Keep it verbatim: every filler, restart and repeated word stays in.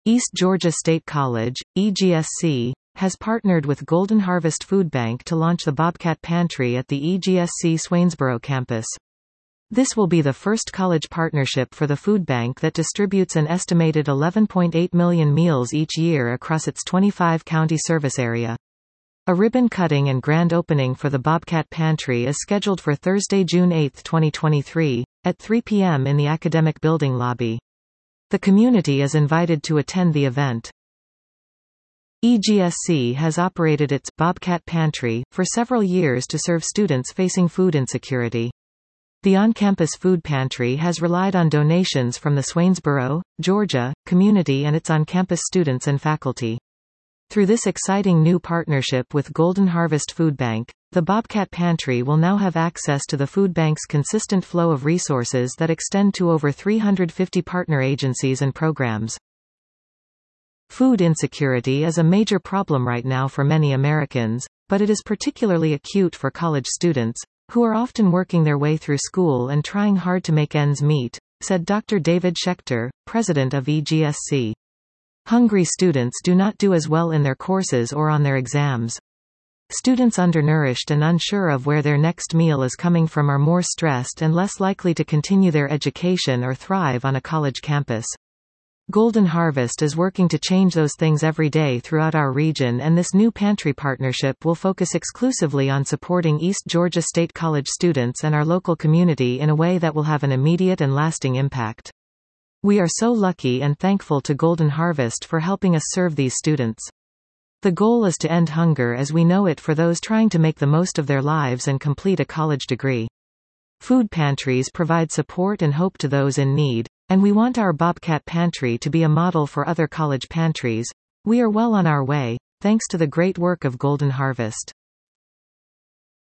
East Georgia State College, E G S C, has partnered with Golden Harvest Food Bank to launch the Bobcat Pantry at the E G S C Swainsboro campus. This will be the first college partnership for the food bank that distributes an estimated eleven point eight million meals each year across its twenty-five county service area. A ribbon cutting and grand opening for the Bobcat Pantry is scheduled for Thursday, June eighth, twenty twenty-three, at three p m in the Academic Building lobby. The community is invited to attend the event. E G S C has operated its Bobcat Pantry for several years to serve students facing food insecurity. The on-campus food pantry has relied on donations from the Swainsboro, Georgia, community and its on-campus students and faculty. Through this exciting new partnership with Golden Harvest Food Bank, the Bobcat Pantry will now have access to the food bank's consistent flow of resources that extend to over three hundred fifty partner agencies and programs. Food insecurity is a major problem right now for many Americans, but it is particularly acute for college students, who are often working their way through school and trying hard to make ends meet, said Doctor David Schechter, president of E G S C. Hungry students do not do as well in their courses or on their exams. Students undernourished and unsure of where their next meal is coming from are more stressed and less likely to continue their education or thrive on a college campus. Golden Harvest is working to change those things every day throughout our region, and this new pantry partnership will focus exclusively on supporting East Georgia State College students and our local community in a way that will have an immediate and lasting impact. We are so lucky and thankful to Golden Harvest for helping us serve these students. The goal is to end hunger as we know it for those trying to make the most of their lives and complete a college degree. Food pantries provide support and hope to those in need, and we want our Bobcat Pantry to be a model for other college pantries. We are well on our way, thanks to the great work of Golden Harvest.